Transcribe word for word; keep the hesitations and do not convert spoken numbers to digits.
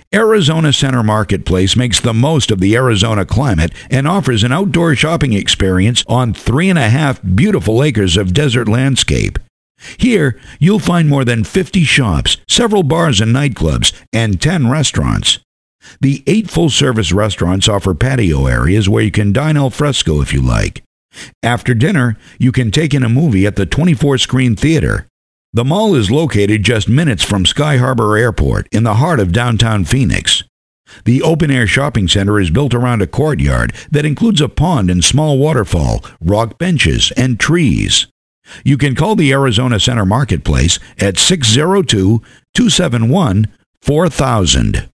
Arizona Center Marketplace makes the most of the Arizona climate and offers an outdoor shopping experience on three and a half beautiful acres of desert landscape. Here, you'll find more than fifty shops, several bars and nightclubs, and ten restaurants. The eight full-service restaurants offer patio areas where you can dine al fresco if you like. After dinner, you can take in a movie at the twenty-four screen theater. The mall is located just minutes from Sky Harbor Airport in the heart of downtown Phoenix. The open-air shopping center is built around a courtyard that includes a pond and small waterfall, rock benches, and trees. You can call the Arizona Center Marketplace at six oh two, two seven one, four thousand.